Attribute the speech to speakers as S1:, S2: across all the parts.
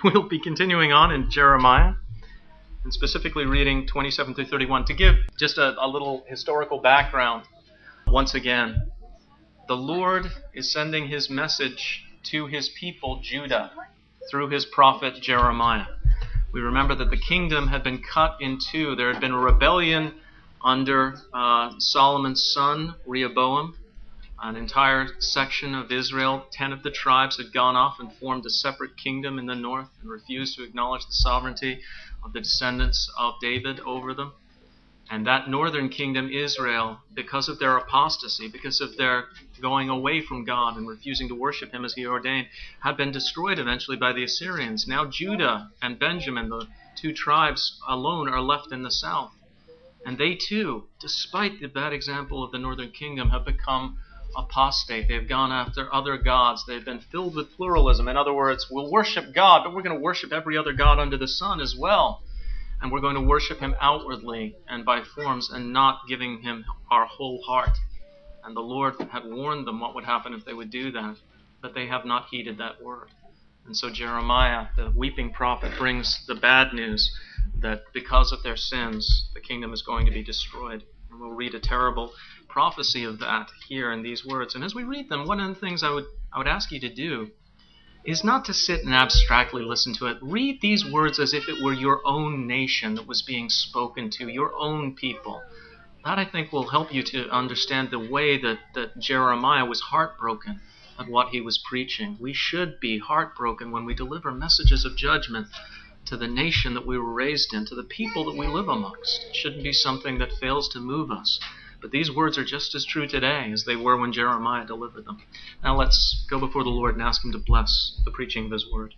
S1: We'll be continuing on in Jeremiah, and specifically reading 27 through 31. To give just a little historical background, once again, the Lord is sending his message to his people, Judah, through his prophet Jeremiah. We remember that the kingdom had been cut in two. There had been a rebellion under Solomon's son, Rehoboam. An entire section of Israel, 10 of the tribes, had gone off and formed a separate kingdom in the north and refused to acknowledge the sovereignty of the descendants of David over them. And that northern kingdom, Israel, because of their apostasy, because of their going away from God and refusing to worship him as he ordained, had been destroyed eventually by the Assyrians. Now Judah and Benjamin, the two tribes alone, are left in the south. And they too, despite the bad example of the northern kingdom, have become apostate. They've gone after other gods. They've been filled with pluralism. In other words, we'll worship God, but we're going to worship every other god under the sun as well. And we're going to worship him outwardly and by forms and not giving him our whole heart. And the Lord had warned them what would happen if they would do that, but they have not heeded that word. And so Jeremiah, the weeping prophet, brings the bad news that because of their sins, the kingdom is going to be destroyed. And we'll read a terrible prophecy of that here in these words. And as we read them, one of the things I would ask you to do is not to sit and abstractly listen to it. Read these words as if it were your own nation that was being spoken to, your own people. That, I think, will help you to understand the way that Jeremiah was heartbroken at what he was preaching. We should be heartbroken when we deliver messages of judgment to the nation that we were raised in, to the people that we live amongst. It shouldn't be something that fails to move us. But these words are just as true today as they were when Jeremiah delivered them. Now let's go before the Lord and ask him to bless the preaching of his word.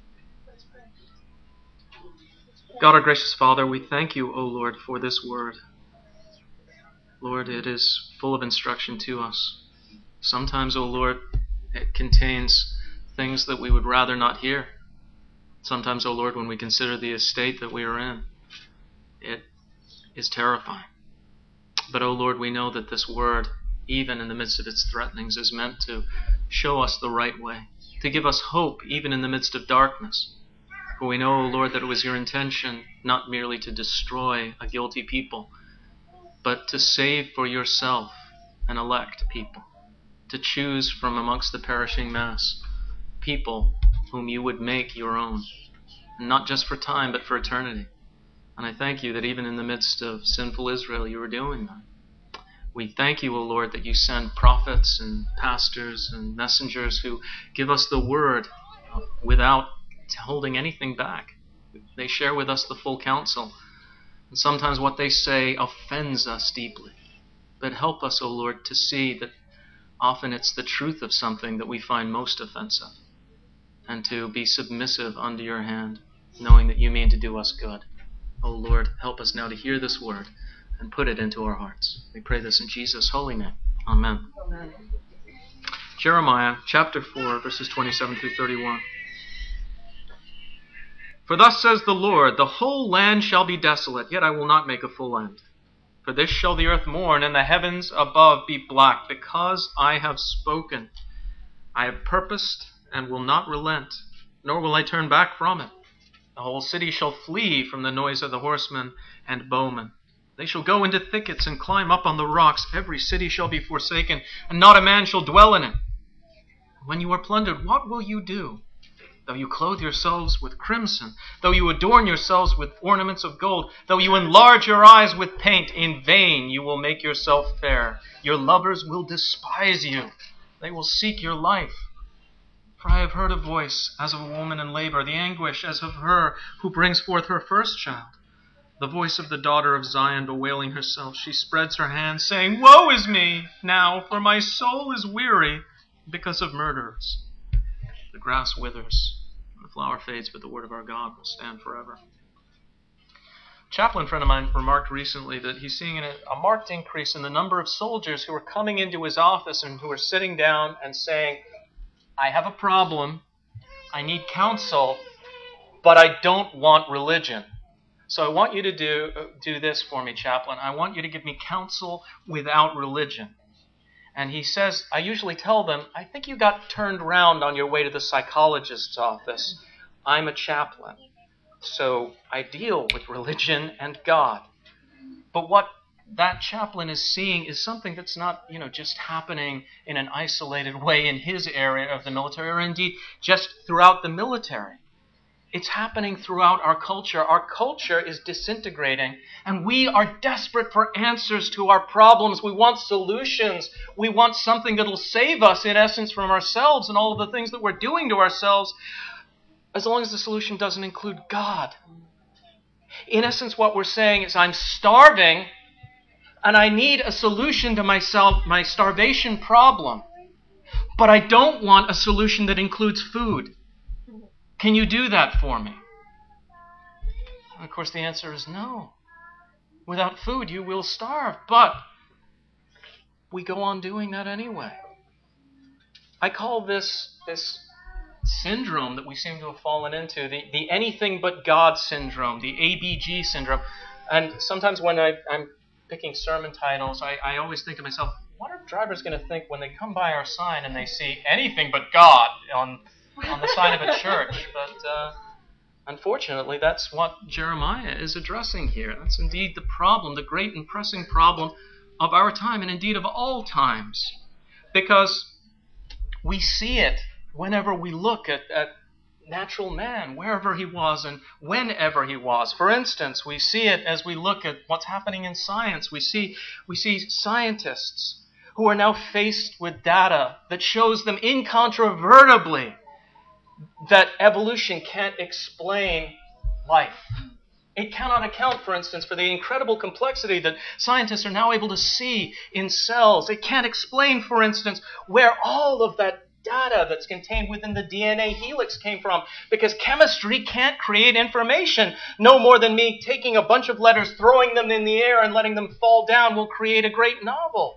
S1: God, our gracious Father, we thank you, O Lord, for this word. Lord, it is full of instruction to us. Sometimes, O Lord, it contains things that we would rather not hear. Sometimes, O Lord, when we consider the estate that we are in, it is terrifying. But, O Lord, we know that this word, even in the midst of its threatenings, is meant to show us the right way, to give us hope even in the midst of darkness. For we know, O Lord, that it was your intention not merely to destroy a guilty people, but to save for yourself an elect people, to choose from amongst the perishing mass people whom you would make your own, and not just for time, but for eternity. And I thank you that even in the midst of sinful Israel, you are doing that. We thank you, O Lord, that you send prophets and pastors and messengers who give us the word without holding anything back. They share with us the full counsel. And sometimes what they say offends us deeply. But help us, O Lord, to see that often it's the truth of something that we find most offensive, and to be submissive under your hand, knowing that you mean to do us good. O Lord, help us now to hear this word and put it into our hearts. We pray this in Jesus' holy name. Amen. Amen. Jeremiah chapter 4, verses 27 through 31. For thus says the Lord, the whole land shall be desolate, yet I will not make a full end. For this shall the earth mourn, and the heavens above be black, because I have spoken. I have purposed and will not relent, nor will I turn back from it. The whole city shall flee from the noise of the horsemen and bowmen. They shall go into thickets and climb up on the rocks. Every city shall be forsaken, and not a man shall dwell in it. When you are plundered, what will you do? Though you clothe yourselves with crimson, though you adorn yourselves with ornaments of gold, though you enlarge your eyes with paint, in vain you will make yourself fair. Your lovers will despise you. They will seek your life. For I have heard a voice as of a woman in labor, the anguish as of her who brings forth her first child. The voice of the daughter of Zion bewailing herself. She spreads her hands, saying, Woe is me now, for my soul is weary because of murderers. The grass withers, and the flower fades, but the word of our God will stand forever. A chaplain friend of mine remarked recently that he's seeing a marked increase in the number of soldiers who are coming into his office and who are sitting down and saying, I have a problem, I need counsel, but I don't want religion. So I want you to do this for me, chaplain. I want you to give me counsel without religion. And he says, I usually tell them, I think you got turned around on your way to the psychologist's office. I'm a chaplain, so I deal with religion and God. But what that chaplain is seeing is something that's not, just happening in an isolated way in his area of the military, or indeed just throughout the military. It's happening throughout our culture. Our culture is disintegrating, and we are desperate for answers to our problems. We want solutions. We want something that'll save us, in essence, from ourselves and all of the things that we're doing to ourselves, as long as the solution doesn't include God. In essence, what we're saying is, I'm starving, and I need a solution to my starvation problem. But I don't want a solution that includes food. Can you do that for me? And of course, the answer is no. Without food, you will starve. But we go on doing that anyway. I call this syndrome that we seem to have fallen into, the anything but God syndrome, the ABG syndrome. And sometimes when I'm picking sermon titles, I always think to myself, what are drivers going to think when they come by our sign and they see anything but God on the sign of a church? But unfortunately, that's what Jeremiah is addressing here. That's indeed the problem, the great and pressing problem of our time, and indeed of all times. Because we see it whenever we look at natural man, wherever he was and whenever he was. For instance, we see it as we look at what's happening in science. We see scientists who are now faced with data that shows them incontrovertibly that evolution can't explain life. It cannot account, for instance, for the incredible complexity that scientists are now able to see in cells. It can't explain, for instance, where all of that data that's contained within the DNA helix came from, because chemistry can't create information. No more than me taking a bunch of letters, throwing them in the air, and letting them fall down will create a great novel.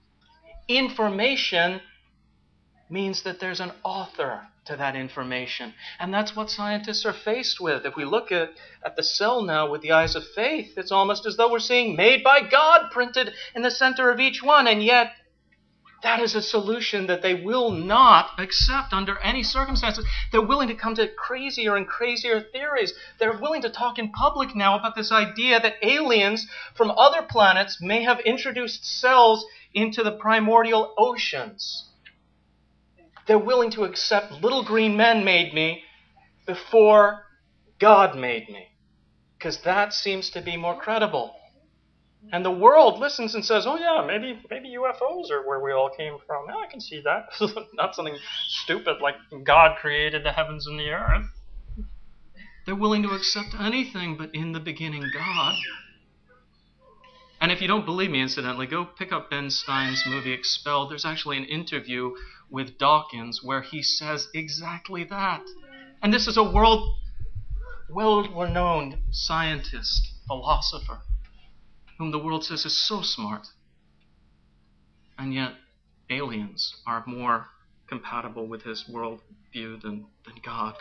S1: Information means that there's an author to that information. And that's what scientists are faced with. If we look at the cell now with the eyes of faith, it's almost as though we're seeing "made by God" printed in the center of each one. And yet, that is a solution that they will not accept under any circumstances. They're willing to come to crazier and crazier theories. They're willing to talk in public now about this idea that aliens from other planets may have introduced cells into the primordial oceans. They're willing to accept little green men made me before God made me, because that seems to be more credible. And the world listens and says, oh yeah, maybe UFOs are where we all came from. Yeah, I can see that. Not something stupid like God created the heavens and the earth. They're willing to accept anything but in the beginning God. And if you don't believe me, incidentally, go pick up Ben Stein's movie Expelled. There's actually an interview with Dawkins where he says exactly that. And this is a world-renowned scientist, philosopher, whom the world says is so smart. And yet, aliens are more compatible with his worldview than God.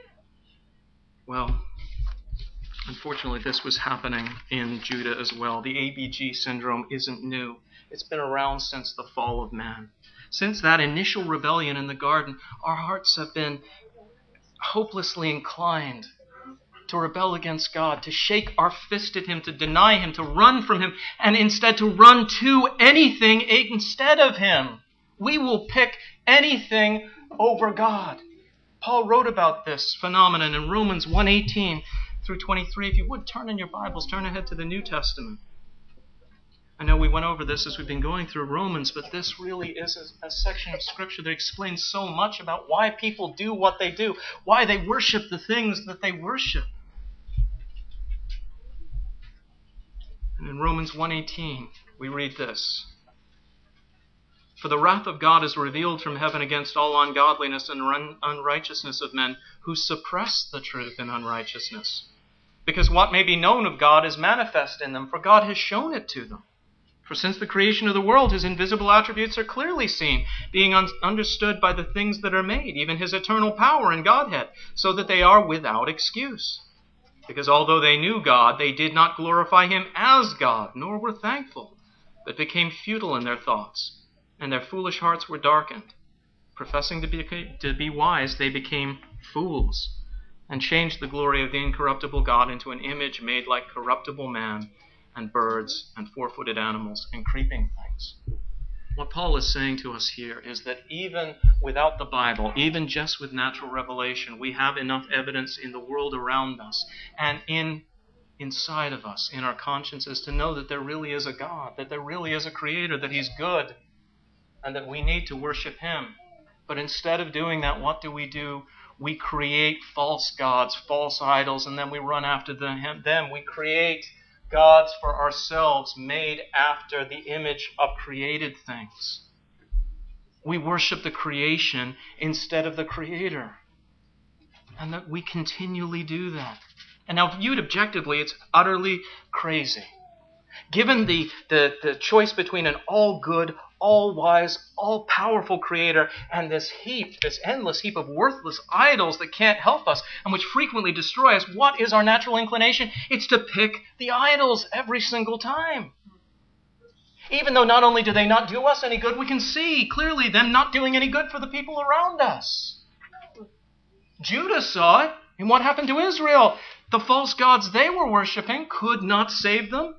S1: Well, unfortunately, this was happening in Judah as well. The ABG syndrome isn't new. It's been around since the fall of man. Since that initial rebellion in the garden, our hearts have been hopelessly inclined to rebel against God, to shake our fist at Him, to deny Him, to run from Him, and instead to run to anything instead of Him. We will pick anything over God. Paul wrote about this phenomenon in Romans 1:18 through 23. If you would, turn in your Bibles, turn ahead to the New Testament. I know we went over this as we've been going through Romans, but this really is a section of Scripture that explains so much about why people do what they do, why they worship the things that they worship. And in Romans 1:18, we read this. For the wrath of God is revealed from heaven against all ungodliness and unrighteousness of men who suppress the truth in unrighteousness. Because what may be known of God is manifest in them, for God has shown it to them. For since the creation of the world, His invisible attributes are clearly seen, being understood by the things that are made, even His eternal power and Godhead, so that they are without excuse. Because although they knew God, they did not glorify Him as God, nor were thankful, but became futile in their thoughts, and their foolish hearts were darkened. Professing to be wise, they became fools, and changed the glory of the incorruptible God into an image made like corruptible man and birds and four-footed animals and creeping things. What Paul is saying to us here is that even without the Bible, even just with natural revelation, we have enough evidence in the world around us and inside of us, in our consciences, to know that there really is a God, that there really is a Creator, that He's good, and that we need to worship Him. But instead of doing that, what do? We create false gods, false idols, and then we run after them. We create gods for ourselves made after the image of created things. We worship the creation instead of the Creator. And that we continually do that. And now viewed objectively, it's utterly crazy. Given the choice between an all-good, all-wise, all-powerful Creator and this endless heap of worthless idols that can't help us and which frequently destroy us, what is our natural inclination? It's to pick the idols every single time. Even though not only do they not do us any good, we can see clearly them not doing any good for the people around us. Judah saw it in what happened to Israel. The false gods they were worshiping could not save them.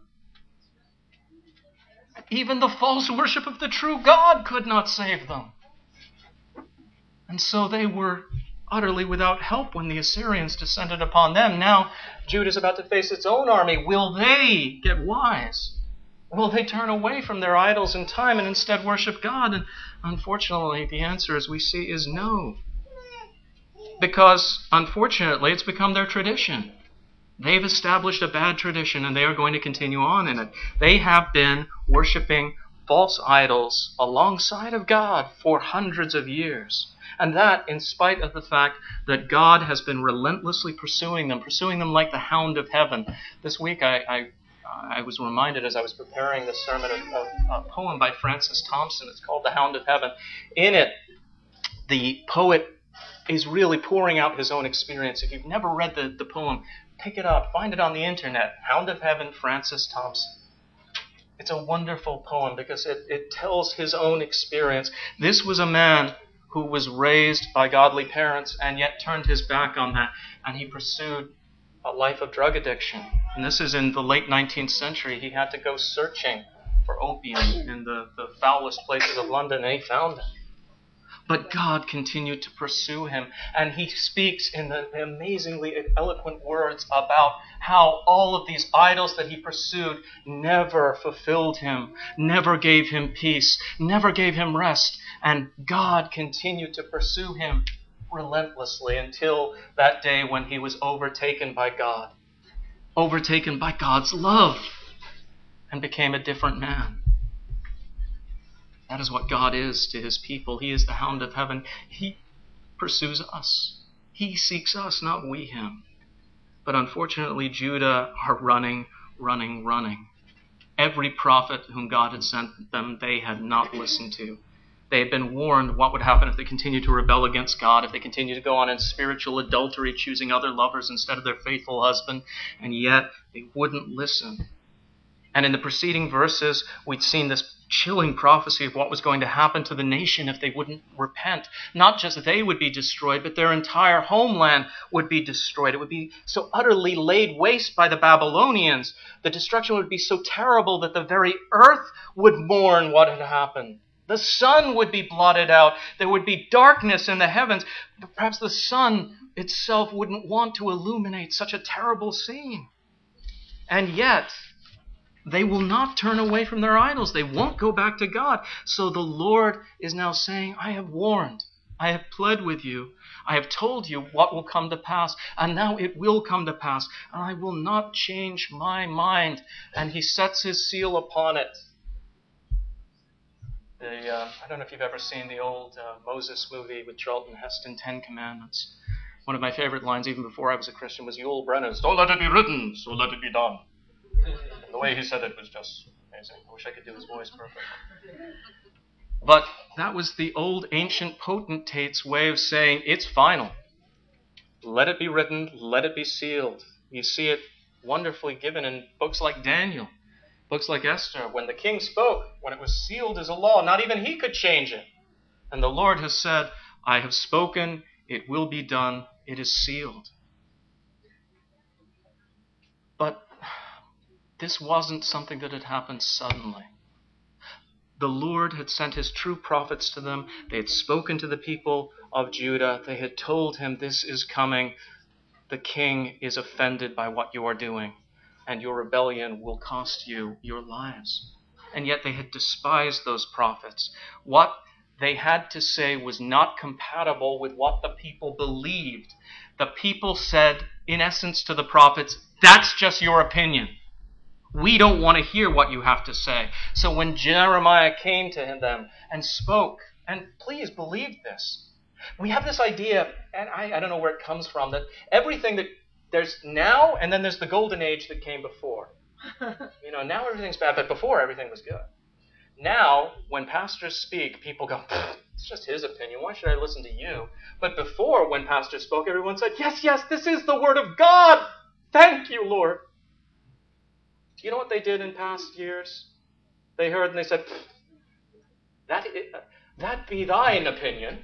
S1: Even the false worship of the true God could not save them. And so they were utterly without help when the Assyrians descended upon them. Now Judah is about to face its own army. Will they get wise? Will they turn away from their idols in time and instead worship God? And unfortunately, the answer, as we see, is no. Because, unfortunately, it's become their tradition. They've established a bad tradition and they are going to continue on in it. They have been worshiping false idols alongside of God for hundreds of years. And that in spite of the fact that God has been relentlessly pursuing them like the hound of heaven. This week I was reminded as I was preparing this sermon of a poem by Francis Thompson. It's called The Hound of Heaven. In it, the poet is really pouring out his own experience. If you've never read the poem, pick it up, find it on the internet. Hound of Heaven, Francis Thompson. It's a wonderful poem because it tells his own experience. This was a man who was raised by godly parents and yet turned his back on that, and he pursued a life of drug addiction. And this is in the late 19th century. He had to go searching for opium in the foulest places of London, and he found it. But God continued to pursue him, and he speaks in the amazingly eloquent words about how all of these idols that he pursued never fulfilled him, never gave him peace, never gave him rest, and God continued to pursue him relentlessly until that day when he was overtaken by God, overtaken by God's love, and became a different man. That is what God is to His people. He is the hound of heaven. He pursues us. He seeks us, not we him. But unfortunately, Judah are running. Every prophet whom God had sent them, they had not listened to. They had been warned what would happen if they continued to rebel against God, if they continued to go on in spiritual adultery, choosing other lovers instead of their faithful husband, and yet they wouldn't listen. And in the preceding verses, we'd seen this chilling prophecy of what was going to happen to the nation if they wouldn't repent. Not just they would be destroyed, but their entire homeland would be destroyed. It would be so utterly laid waste by the Babylonians. The destruction would be so terrible that the very earth would mourn what had happened. The sun would be blotted out. There would be darkness in the heavens. But perhaps the sun itself wouldn't want to illuminate such a terrible scene. And yet, they will not turn away from their idols. They won't go back to God. So the Lord is now saying, I have warned. I have pled with you. I have told you what will come to pass. And now it will come to pass. And I will not change my mind. And he sets his seal upon it. I don't know if you've ever seen the old Moses movie with Charlton Heston, 10 Commandments. One of my favorite lines, even before I was a Christian, was Yul Brynner's, "Don't let it be written, so let it be done." And the way he said it was just amazing. I wish I could do his voice perfect. But that was the old ancient potentate's way of saying, it's final. Let it be written, let it be sealed. You see it wonderfully given in books like Daniel, books like Esther. When the king spoke, when it was sealed as a law, not even he could change it. And the Lord has said, I have spoken, it will be done, it is sealed. But this wasn't something that had happened suddenly. The Lord had sent his true prophets to them. They had spoken to the people of Judah. They had told him, this is coming. The king is offended by what you are doing, and your rebellion will cost you your lives. And yet they had despised those prophets. What they had to say was not compatible with what the people believed. The people said, in essence, to the prophets, that's just your opinion. We don't want to hear what you have to say. So when Jeremiah came to them and spoke, and please believe this, we have this idea, and I don't know where it comes from, that everything that there's now, and then there's the golden age that came before. Now everything's bad, but before everything was good. Now, when pastors speak, people go, it's just his opinion. Why should I listen to you? But before, when pastors spoke, everyone said, yes, this is the word of God. Thank you, Lord. You know what they did in past years? They heard and they said, that be thine opinion.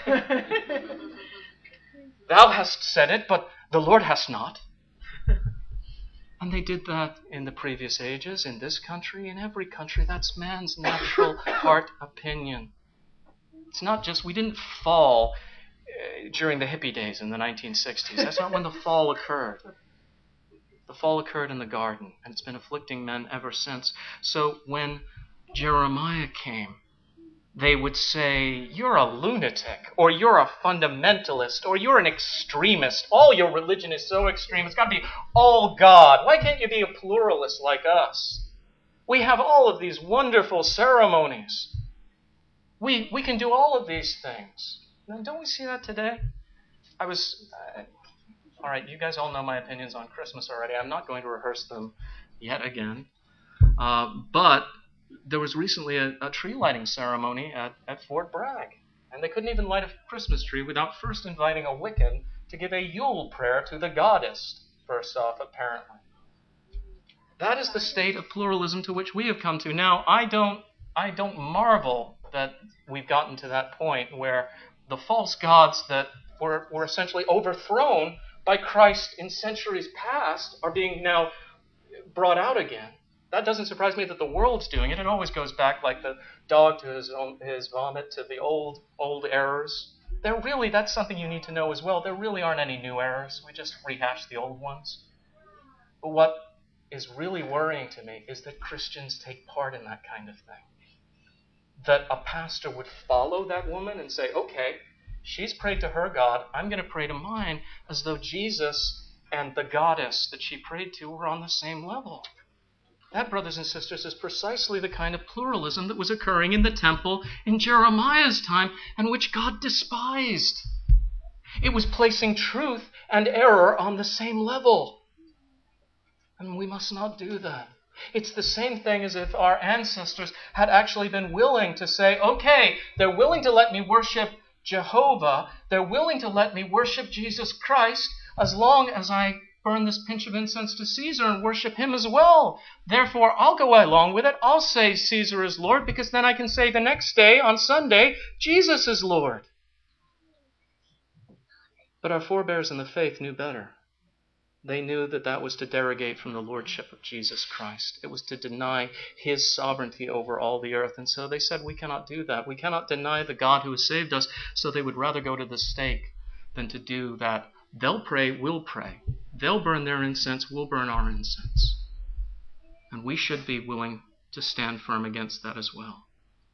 S1: Thou hast said it, but the Lord has not. And they did that in the previous ages, in this country, in every country. That's man's natural heart opinion. It's not just, we didn't fall during the hippie days in the 1960s. That's not when the fall occurred. The fall occurred in the garden, and it's been afflicting men ever since. So when Jeremiah came, they would say, you're a lunatic, or you're a fundamentalist, or you're an extremist. All your religion is so extreme, it's got to be all God. Why can't you be a pluralist like us? We have all of these wonderful ceremonies. We can do all of these things. Now, don't we see that today? All right, you guys all know my opinions on Christmas already. I'm not going to rehearse them yet again. But there was recently a tree lighting ceremony at Fort Bragg. And they couldn't even light a Christmas tree without first inviting a Wiccan to give a Yule prayer to the goddess, first off, apparently. That is the state of pluralism to which we have come to. Now, I don't marvel that we've gotten to that point where the false gods that were essentially overthrown by Christ in centuries past are being now brought out again. That doesn't surprise me that the world's doing it. It always goes back like the dog to his vomit, to the old errors. That's something you need to know as well. There really aren't any new errors. We just rehash the old ones. But what is really worrying to me is that Christians take part in that kind of thing. That a pastor would follow that woman and say, okay, she's prayed to her God, I'm going to pray to mine, as though Jesus and the goddess that she prayed to were on the same level. That, brothers and sisters, is precisely the kind of pluralism that was occurring in the temple in Jeremiah's time and which God despised. It was placing truth and error on the same level. And we must not do that. It's the same thing as if our ancestors had actually been willing to say, okay, they're willing to let me worship Jehovah, they're willing to let me worship Jesus Christ as long as I burn this pinch of incense to Caesar and worship him as well. Therefore, I'll go along with it. I'll say Caesar is Lord, because then I can say the next day, on Sunday, Jesus is Lord. But our forebears in the faith knew better. They knew that that was to derogate from the lordship of Jesus Christ. It was to deny his sovereignty over all the earth. And so they said, we cannot do that. We cannot deny the God who has saved us. So they would rather go to the stake than to do that. They'll pray, we'll pray. They'll burn their incense, we'll burn our incense. And we should be willing to stand firm against that as well.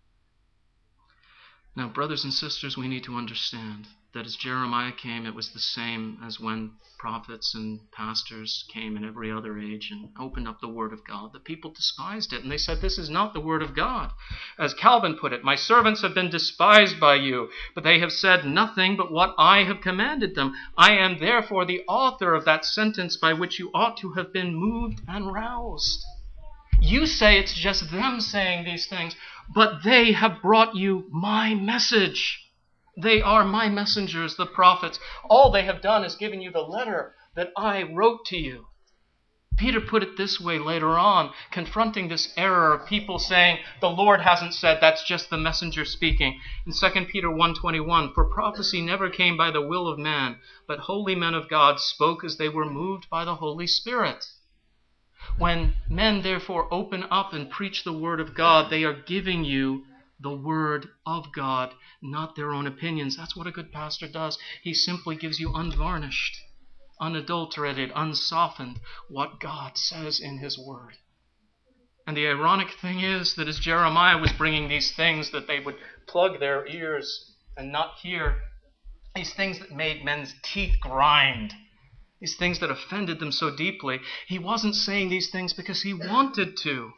S1: Now, brothers and sisters, we need to understand that as Jeremiah came, it was the same as when prophets and pastors came in every other age and opened up the Word of God. The people despised it, and they said, this is not the Word of God. As Calvin put it, my servants have been despised by you, but they have said nothing but what I have commanded them. I am therefore the author of that sentence by which you ought to have been moved and roused. You say it's just them saying these things, but they have brought you my message. They are my messengers, the prophets. All they have done is given you the letter that I wrote to you. Peter put it this way later on, confronting this error of people saying, the Lord hasn't said, that's just the messenger speaking. In 2 Peter 1:21, for prophecy never came by the will of man, but holy men of God spoke as they were moved by the Holy Spirit. When men therefore open up and preach the word of God, they are giving you the word of God, not their own opinions. That's what a good pastor does. He simply gives you unvarnished, unadulterated, unsoftened what God says in his word. And the ironic thing is that as Jeremiah was bringing these things that they would plug their ears and not hear, these things that made men's teeth grind, these things that offended them so deeply, he wasn't saying these things because he wanted to.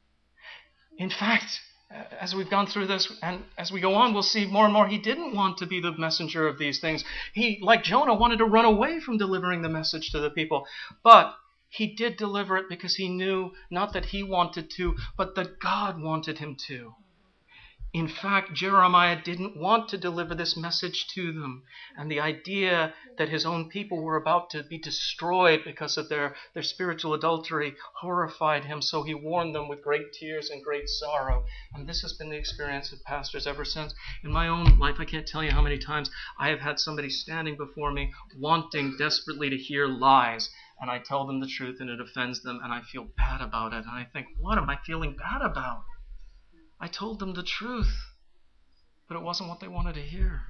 S1: In fact, as we've gone through this and as we go on, we'll see more and more he didn't want to be the messenger of these things. He, like Jonah, wanted to run away from delivering the message to the people. But he did deliver it because he knew not that he wanted to, but that God wanted him to. In fact, Jeremiah didn't want to deliver this message to them. And the idea that his own people were about to be destroyed because of their spiritual adultery horrified him. So he warned them with great tears and great sorrow. And this has been the experience of pastors ever since. In my own life, I can't tell you how many times I have had somebody standing before me wanting desperately to hear lies. And I tell them the truth and it offends them and I feel bad about it. And I think, what am I feeling bad about? I told them the truth, but it wasn't what they wanted to hear.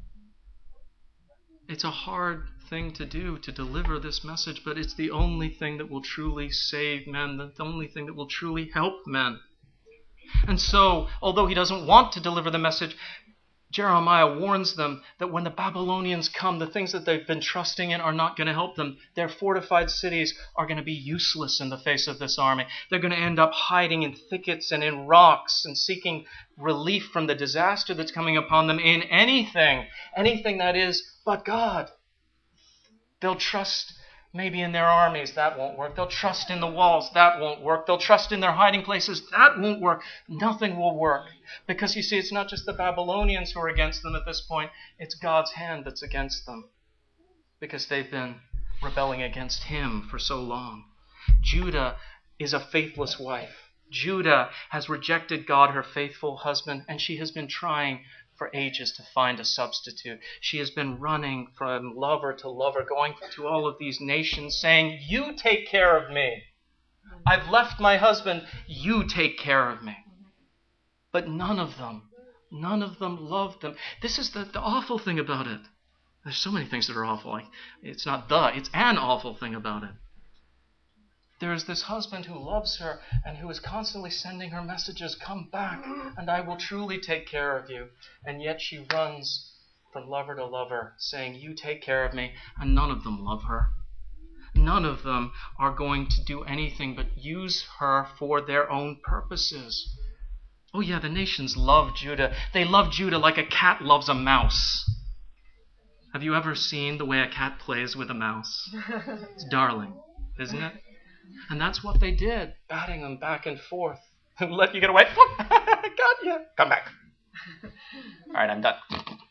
S1: It's a hard thing to do, to deliver this message, but it's the only thing that will truly save men, the only thing that will truly help men. And so, although he doesn't want to deliver the message, Jeremiah warns them that when the Babylonians come, the things that they've been trusting in are not going to help them. Their fortified cities are going to be useless in the face of this army. They're going to end up hiding in thickets and in rocks and seeking relief from the disaster that's coming upon them in anything that is but God. They'll trust maybe in their armies, that won't work. They'll trust in the walls, that won't work. They'll trust in their hiding places, that won't work. Nothing will work. Because you see, it's not just the Babylonians who are against them at this point, it's God's hand that's against them. Because they've been rebelling against him for so long. Judah is a faithless wife. Judah has rejected God, her faithful husband, and she has been trying for ages to find a substitute. She has been running from lover to lover, going to all of these nations saying, you take care of me. I've left my husband. You take care of me. But none of them loved them. This is the awful thing about it. There's so many things that are awful. It's an awful thing about it. There is this husband who loves her and who is constantly sending her messages, come back and I will truly take care of you. And yet she runs from lover to lover saying, you take care of me, and none of them love her. None of them are going to do anything but use her for their own purposes. Oh yeah, the nations love Judah. They love Judah like a cat loves a mouse. Have you ever seen the way a cat plays with a mouse? It's darling, isn't it? And that's what they did, batting them back and forth. Let you get away. Got you. Come back. All right, I'm done.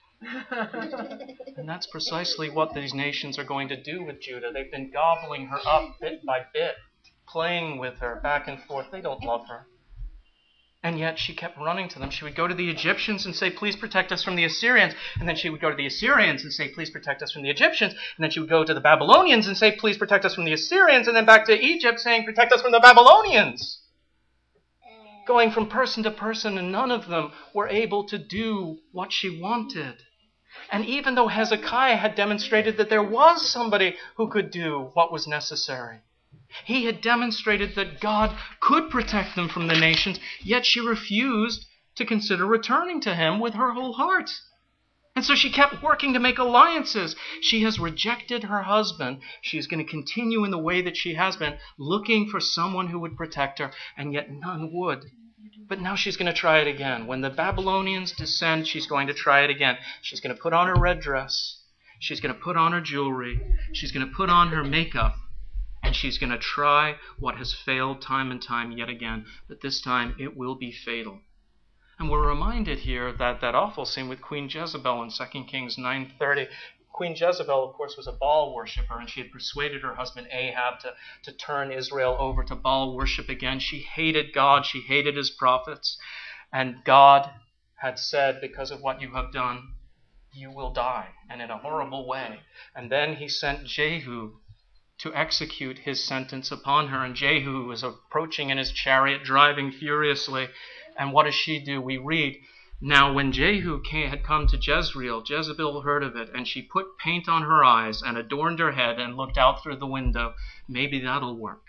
S1: And that's precisely what these nations are going to do with Judah. They've been gobbling her up bit by bit, playing with her back and forth. They don't love her. And yet she kept running to them. She would go to the Egyptians and say, please protect us from the Assyrians. And then she would go to the Assyrians and say, please protect us from the Egyptians. And then she would go to the Babylonians and say, please protect us from the Assyrians. And then back to Egypt saying, protect us from the Babylonians. Going from person to person, and none of them were able to do what she wanted. And even though Hezekiah had demonstrated that there was somebody who could do what was necessary, he had demonstrated that God could protect them from the nations, yet she refused to consider returning to him with her whole heart. And so she kept working to make alliances. She has rejected her husband. She's going to continue in the way that she has been, looking for someone who would protect her, and yet none would. But now she's going to try it again. When the Babylonians descend, she's going to try it again. She's going to put on her red dress. She's going to put on her jewelry. She's going to put on her makeup. And she's going to try what has failed time and time yet again. But this time it will be fatal. And we're reminded here that awful scene with Queen Jezebel in 2 Kings 9:30. Queen Jezebel, of course, was a Baal worshiper, and she had persuaded her husband Ahab to turn Israel over to Baal worship again. She hated God. She hated his prophets. And God had said, because of what you have done, you will die, and in a horrible way. And then he sent Jehu to execute his sentence upon her. And Jehu is approaching in his chariot, driving furiously. And what does she do? We read, "Now when Jehu had come to Jezreel, Jezebel heard of it, and she put paint on her eyes and adorned her head and looked out through the window. Maybe that'll work."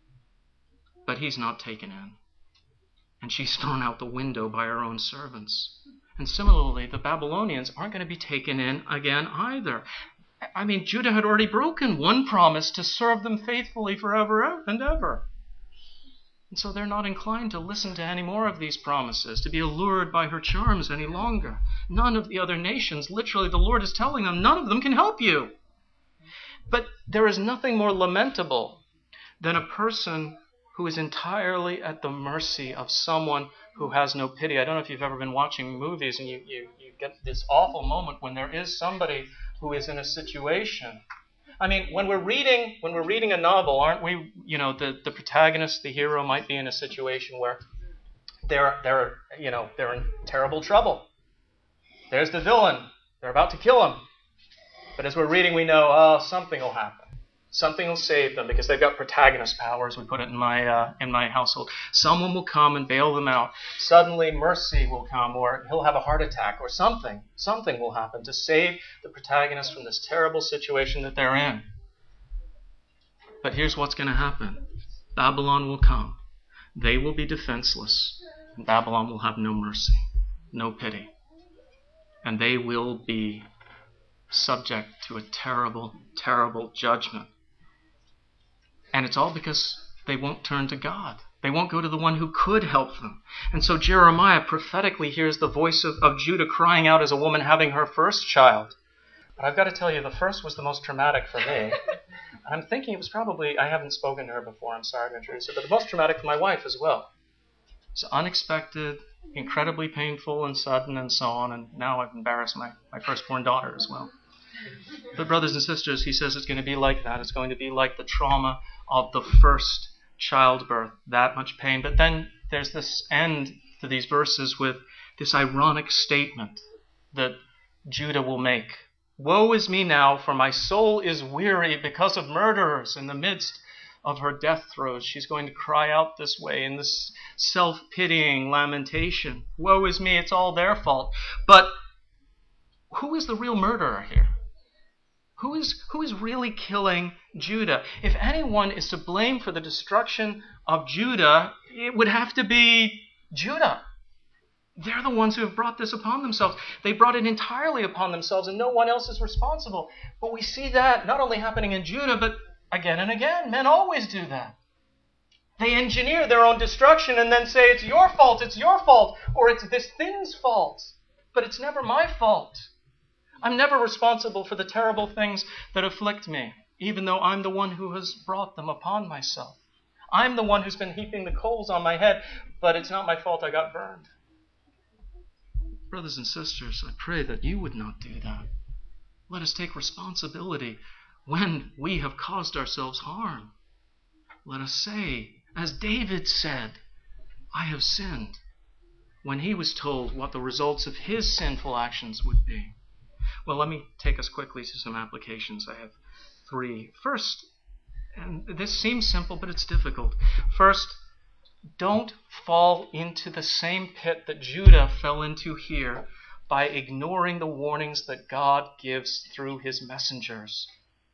S1: But he's not taken in. And she's thrown out the window by her own servants. And similarly, the Babylonians aren't going to be taken in again either. I mean, Judah had already broken one promise to serve them faithfully forever and ever. And so they're not inclined to listen to any more of these promises, to be allured by her charms any longer. None of the other nations, literally the Lord is telling them, none of them can help you. But there is nothing more lamentable than a person who is entirely at the mercy of someone who has no pity. I don't know if you've ever been watching movies and you get this awful moment when there is somebody who is in a situation. I mean, when we're reading a novel, aren't we, the protagonist, the hero might be in a situation where they're in terrible trouble. There's the villain. They're about to kill him. But as we're reading, we know, something will happen. Something will save them because they've got protagonist powers. We put it in my household. Someone will come and bail them out. Suddenly mercy will come, or he'll have a heart attack, or something. Something will happen to save the protagonist from this terrible situation that they're in. But here's what's going to happen. Babylon will come. They will be defenseless. And Babylon will have no mercy, no pity. And they will be subject to a terrible, terrible judgment. And it's all because they won't turn to God. They won't go to the one who could help them. And so Jeremiah prophetically hears the voice of Judah crying out as a woman having her first child. But I've got to tell you, the first was the most traumatic for me. I'm thinking it was probably, I haven't spoken to her before, I'm sorry to introduce her, but the most traumatic for my wife as well. It's unexpected, incredibly painful and sudden and so on, and now I've embarrassed my firstborn daughter as well. But brothers and sisters, he says it's going to be like that. It's going to be like the trauma of the first childbirth, that much pain. But then there's this end to these verses with this ironic statement that Judah will make. "Woe is me now, for my soul is weary because of murderers." In the midst of her death throes, she's going to cry out this way in this self-pitying lamentation. Woe is me, it's all their fault. But who is the real murderer here? Who is really killing Judah? If anyone is to blame for the destruction of Judah, it would have to be Judah. They're the ones who have brought this upon themselves. They brought it entirely upon themselves, and no one else is responsible. But we see that not only happening in Judah, but again and again. Men always do that. They engineer their own destruction and then say, it's your fault, or it's this thing's fault. But it's never my fault. I'm never responsible for the terrible things that afflict me, even though I'm the one who has brought them upon myself. I'm the one who's been heaping the coals on my head, but it's not my fault I got burned. Brothers and sisters, I pray that you would not do that. Let us take responsibility when we have caused ourselves harm. Let us say, as David said, "I have sinned," when he was told what the results of his sinful actions would be. Well, let me take us quickly to some applications. I have 3. First, and this seems simple, but it's difficult. First, don't fall into the same pit that Judah fell into here by ignoring the warnings that God gives through his messengers.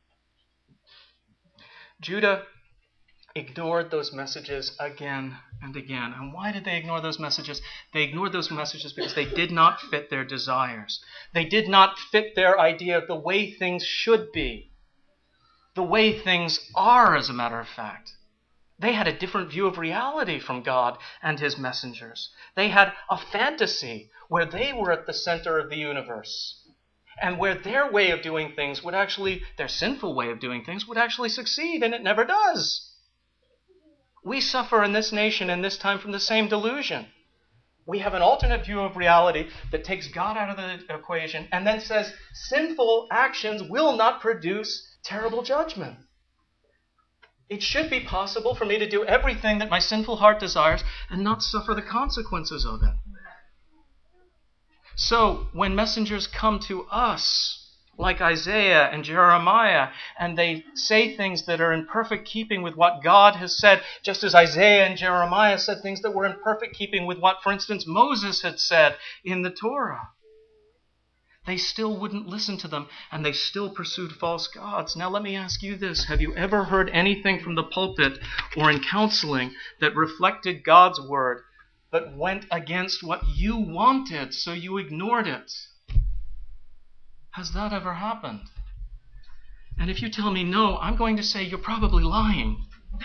S1: Judah ignored those messages again and again. And why did they ignore those messages? They ignored those messages because they did not fit their desires. They did not fit their idea of the way things should be. The way things are, as a matter of fact. They had a different view of reality from God and his messengers. They had a fantasy where they were at the center of the universe, and where their way of doing things would actually, their sinful way of doing things would actually succeed, and it never does. We suffer in this nation in this time from the same delusion. We have an alternate view of reality that takes God out of the equation and then says sinful actions will not produce terrible judgment. It should be possible for me to do everything that my sinful heart desires and not suffer the consequences of it. So, when messengers come to us, like Isaiah and Jeremiah, and they say things that are in perfect keeping with what God has said, just as Isaiah and Jeremiah said things that were in perfect keeping with what, for instance, Moses had said in the Torah. They still wouldn't listen to them, and they still pursued false gods. Now let me ask you this. Have you ever heard anything from the pulpit or in counseling that reflected God's word but went against what you wanted, so you ignored it? Has that ever happened? And if you tell me no, I'm going to say you're probably lying.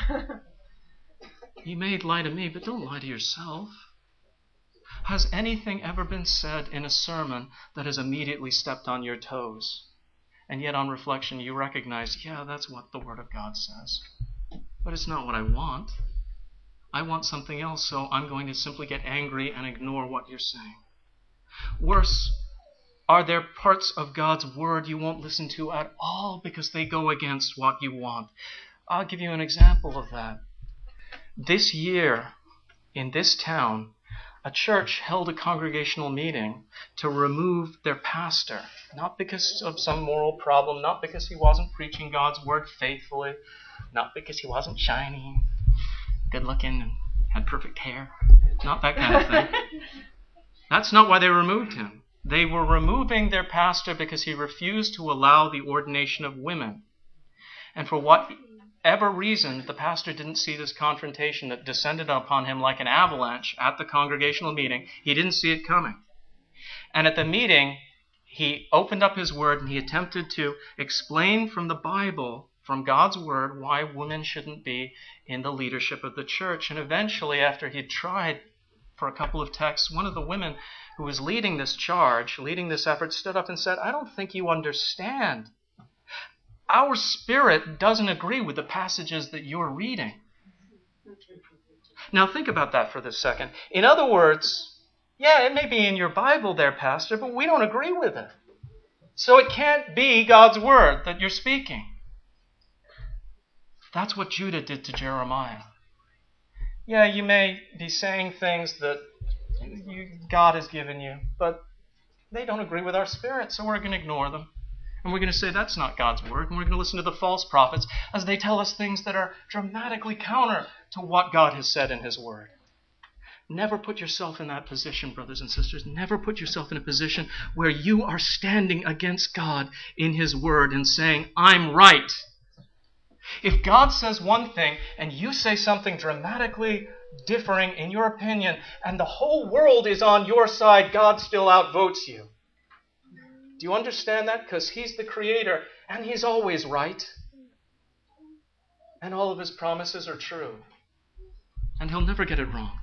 S1: You may lie to me, but don't lie to yourself. Has anything ever been said in a sermon that has immediately stepped on your toes? And yet on reflection you recognize, yeah, that's what the Word of God says. But it's not what I want. I want something else, so I'm going to simply get angry and ignore what you're saying. Worse, are there parts of God's Word you won't listen to at all because they go against what you want? I'll give you an example of that. This year, in this town, a church held a congregational meeting to remove their pastor, not because of some moral problem, not because he wasn't preaching God's word faithfully, not because he wasn't shiny, good looking, and had perfect hair, not that kind of thing. That's not why they removed him. They were removing their pastor because he refused to allow the ordination of women. And for whatever reason, the pastor didn't see this confrontation that descended upon him like an avalanche at the congregational meeting. He didn't see it coming. And at the meeting, he opened up his word and he attempted to explain from the Bible, from God's word, why women shouldn't be in the leadership of the church. And eventually, after he'd tried for a couple of texts, one of the women who was leading this charge, leading this effort, stood up and said, "I don't think you understand. Our spirit doesn't agree with the passages that you're reading." Now think about that for this second. In other words, yeah, it may be in your Bible there, Pastor, but we don't agree with it. So it can't be God's word that you're speaking. That's what Judah did to Jeremiah. Yeah, you may be saying things that God has given you, but they don't agree with our spirit, so we're going to ignore them. And we're going to say that's not God's word. And we're going to listen to the false prophets as they tell us things that are dramatically counter to what God has said in His word. Never put yourself in that position, brothers and sisters. Never put yourself in a position where you are standing against God in His word and saying, I'm right. If God says one thing and you say something dramatically differing in your opinion and the whole world is on your side, God still outvotes you. Do you understand that? Because He's the Creator and He's always right. And all of His promises are true. And He'll never get it wrong.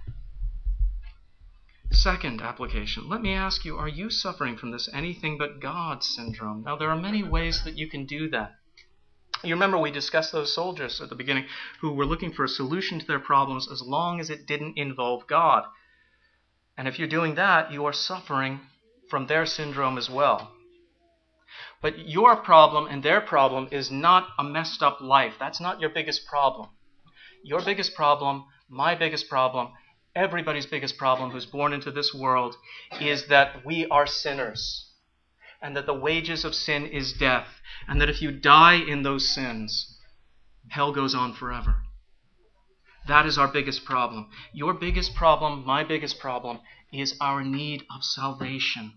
S1: Second application. Let me ask you, are you suffering from this anything but God syndrome? Now, there are many ways that you can do that. You remember we discussed those soldiers at the beginning who were looking for a solution to their problems as long as it didn't involve God. And if you're doing that, you are suffering from their syndrome as well. But your problem and their problem is not a messed up life. That's not your biggest problem. Your biggest problem, my biggest problem, everybody's biggest problem who's born into this world is that we are sinners. And that the wages of sin is death. And that if you die in those sins, hell goes on forever. That is our biggest problem. Your biggest problem, my biggest problem, is our need of salvation.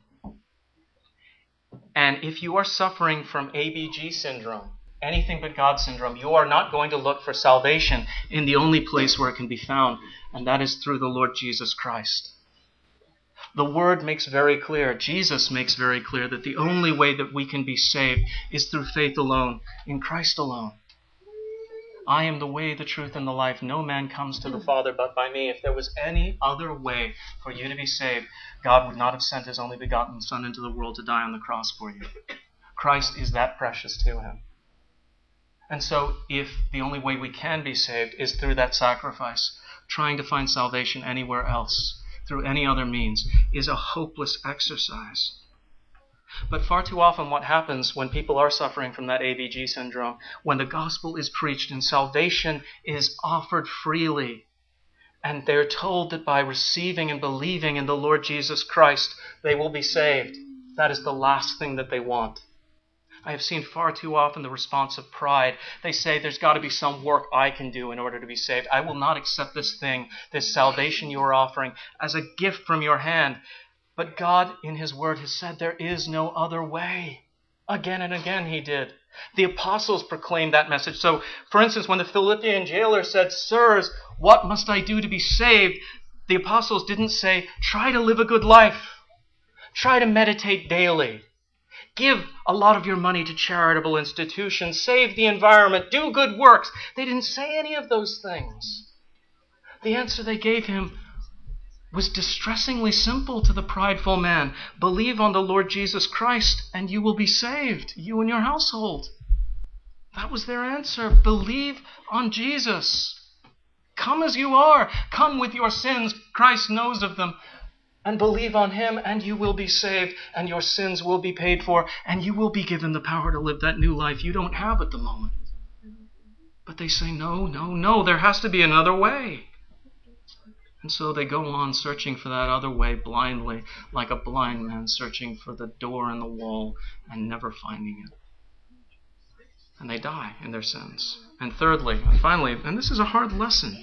S1: And if you are suffering from ABG syndrome, anything but God syndrome, you are not going to look for salvation in the only place where it can be found, and that is through the Lord Jesus Christ. The Word makes very clear, Jesus makes very clear, that the only way that we can be saved is through faith alone, in Christ alone. I am the way, the truth, and the life. No man comes to the Father but by me. If there was any other way for you to be saved, God would not have sent His only begotten Son into the world to die on the cross for you. Christ is that precious to Him. And so, if the only way we can be saved is through that sacrifice, trying to find salvation anywhere else, through any other means, is a hopeless exercise. But far too often what happens when people are suffering from that ABG syndrome, when the gospel is preached and salvation is offered freely, and they're told that by receiving and believing in the Lord Jesus Christ, they will be saved, that is the last thing that they want. I have seen far too often the response of pride. They say, there's got to be some work I can do in order to be saved. I will not accept this thing, this salvation you are offering, as a gift from your hand. But God, in His Word, has said there is no other way. Again and again He did. The apostles proclaimed that message. So, for instance, when the Philippian jailer said, Sirs, what must I do to be saved? The apostles didn't say, try to live a good life. Try to meditate daily. Give a lot of your money to charitable institutions. Save the environment. Do good works. They didn't say any of those things. The answer they gave him was distressingly simple to the prideful man. Believe on the Lord Jesus Christ and you will be saved, you and your household. That was their answer. Believe on Jesus. Come as you are. Come with your sins. Christ knows of them. And believe on Him and you will be saved and your sins will be paid for and you will be given the power to live that new life you don't have at the moment. But they say, no, there has to be another way. And so they go on searching for that other way blindly, like a blind man searching for the door in the wall and never finding it. And they die in their sins. And thirdly, and finally, and this is a hard lesson,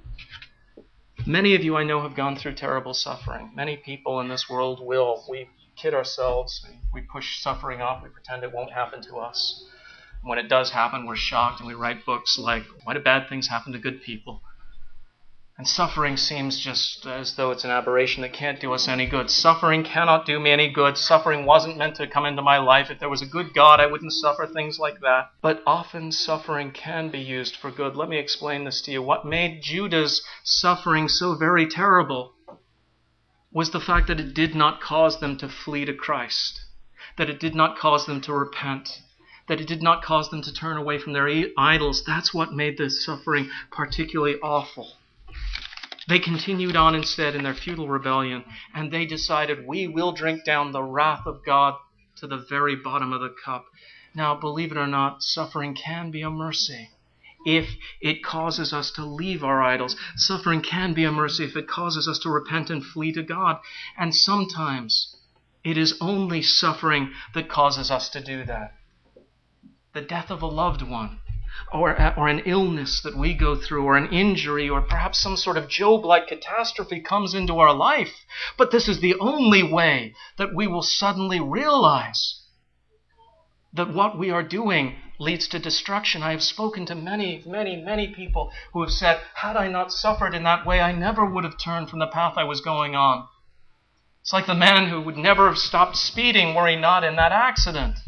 S1: many of you I know have gone through terrible suffering. Many people in this world will. We kid ourselves. We push suffering off. We pretend it won't happen to us. And when it does happen, we're shocked and we write books like, why do bad things happen to good people? And suffering seems just as though it's an aberration that can't do us any good. Suffering cannot do me any good. Suffering wasn't meant to come into my life. If there was a good God, I wouldn't suffer, things like that. But often suffering can be used for good. Let me explain this to you. What made Judah's suffering so very terrible was the fact that it did not cause them to flee to Christ, that it did not cause them to repent, that it did not cause them to turn away from their idols. That's what made the suffering particularly awful. They continued on instead in their futile rebellion, and they decided, we will drink down the wrath of God to the very bottom of the cup. Now, believe it or not, suffering can be a mercy if it causes us to leave our idols. Suffering can be a mercy if it causes us to repent and flee to God. And sometimes it is only suffering that causes us to do that. The death of a loved one, or an illness that we go through, or an injury, or perhaps some sort of Job-like catastrophe comes into our life. But this is the only way that we will suddenly realize that what we are doing leads to destruction. I have spoken to many people who have said, had I not suffered in that way, I never would have turned from the path I was going on. It's like the man who would never have stopped speeding were he not in that accident.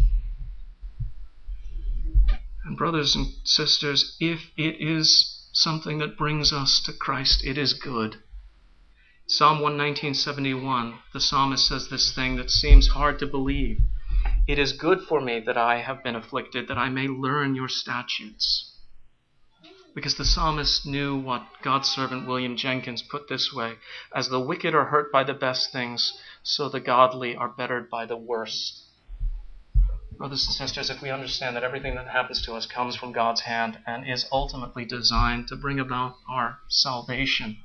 S1: And brothers and sisters, if it is something that brings us to Christ, it is good. Psalm 119:71, the psalmist says this thing that seems hard to believe. It is good for me that I have been afflicted, that I may learn your statutes. Because the psalmist knew what God's servant William Jenkins put this way: as the wicked are hurt by the best things, so the godly are bettered by the worst. Brothers and sisters, if we understand that everything that happens to us comes from God's hand and is ultimately designed to bring about our salvation,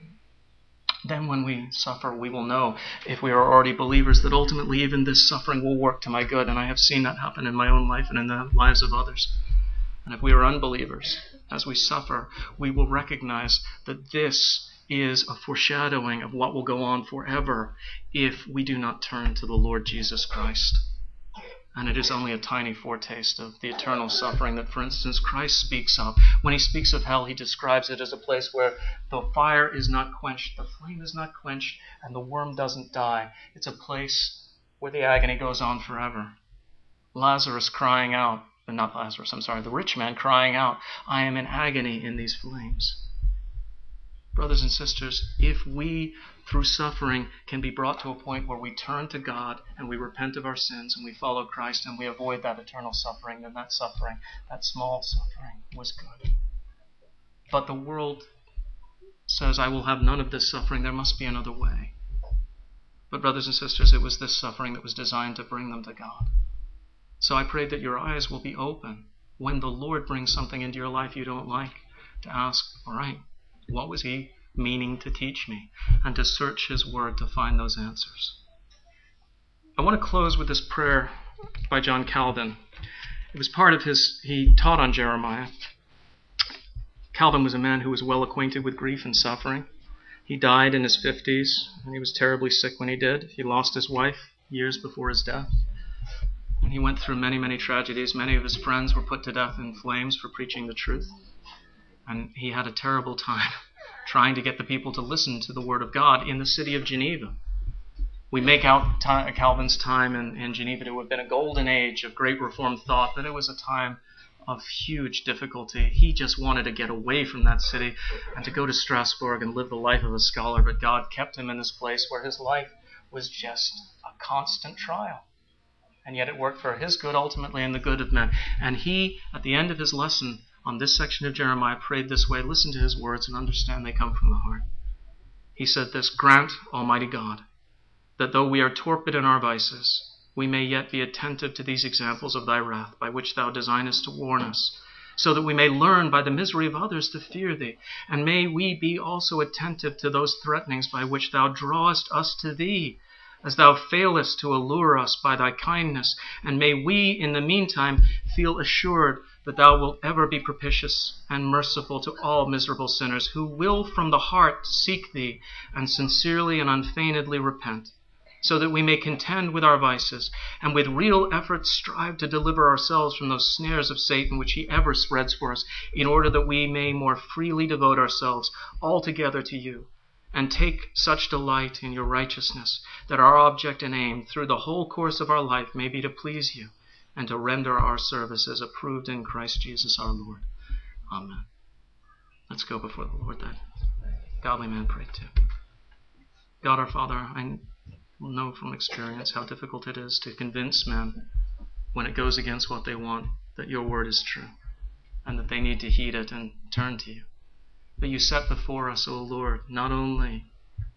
S1: then when we suffer, we will know, if we are already believers, that ultimately even this suffering will work to my good. And I have seen that happen in my own life and in the lives of others. And if we are unbelievers, as we suffer, we will recognize that this is a foreshadowing of what will go on forever if we do not turn to the Lord Jesus Christ. And it is only a tiny foretaste of the eternal suffering that, for instance, Christ speaks of. When he speaks of hell, he describes it as a place where the fire is not quenched, the flame is not quenched, and the worm doesn't die. It's a place where the agony goes on forever. Lazarus crying out, not Lazarus, the rich man crying out, I am in agony in these flames. Brothers and sisters, if we, through suffering, can be brought to a point where we turn to God and we repent of our sins and we follow Christ and we avoid that eternal suffering, then that suffering, that small suffering, was good. But the world says, I will have none of this suffering. There must be another way. But brothers and sisters, it was this suffering that was designed to bring them to God. So I pray that your eyes will be open when the Lord brings something into your life you don't like, to ask, all right, what was he meaning to teach me? And to search his word to find those answers. I want to close with this prayer by John Calvin. It was part of he taught on Jeremiah. Calvin was a man who was well acquainted with grief and suffering. He died in his 50s, and he was terribly sick when he did. He lost his wife years before his death. And he went through many, many tragedies. Many of his friends were put to death in flames for preaching the truth. And he had a terrible time trying to get the people to listen to the Word of God in the city of Geneva. We make out Calvin's time in Geneva to have been a golden age of great Reformed thought, but it was a time of huge difficulty. He just wanted to get away from that city and to go to Strasbourg and live the life of a scholar, but God kept him in this place where his life was just a constant trial. And yet it worked for his good ultimately and the good of men. And he, at the end of his lesson on this section of Jeremiah, prayed this way. Listen to his words and understand they come from the heart. He said this, "Grant, Almighty God, that though we are torpid in our vices, we may yet be attentive to these examples of thy wrath, by which thou designest to warn us, so that we may learn by the misery of others to fear thee. And may we be also attentive to those threatenings by which thou drawest us to thee, as thou failest to allure us by thy kindness. And may we, in the meantime, feel assured that thou wilt ever be propitious and merciful to all miserable sinners who will from the heart seek thee and sincerely and unfeignedly repent, so that we may contend with our vices and with real effort strive to deliver ourselves from those snares of Satan which he ever spreads for us, in order that we may more freely devote ourselves altogether to you, and take such delight in your righteousness that our object and aim through the whole course of our life may be to please you and to render our services approved in Christ Jesus our Lord. Amen." Let's go before the Lord then. Godly man pray too. God our Father, I know from experience how difficult it is to convince men when it goes against what they want that your word is true and that they need to heed it and turn to you. But you set before us, O Lord, not only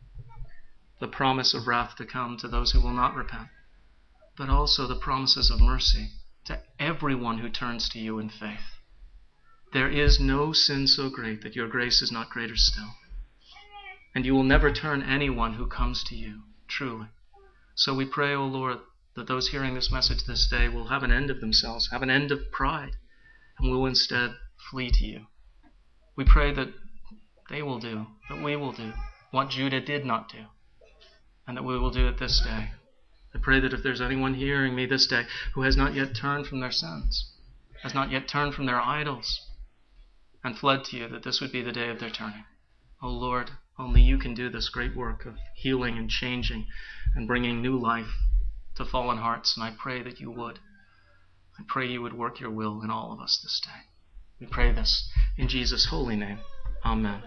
S1: the promise of wrath to come to those who will not repent, but also the promises of mercy to everyone who turns to you in faith. There is no sin so great that your grace is not greater still. And you will never turn anyone who comes to you, truly. So we pray, O Lord, that those hearing this message this day will have an end of themselves, have an end of pride, and will instead flee to you. We pray that they will do, that we will do what Judah did not do, and that we will do it this day. I pray that if there's anyone hearing me this day who has not yet turned from their sins, has not yet turned from their idols, and fled to you, that this would be the day of their turning. O Lord, only you can do this great work of healing and changing and bringing new life to fallen hearts, and I pray that you would. I pray you would work your will in all of us this day. We pray this in Jesus' holy name. Amen.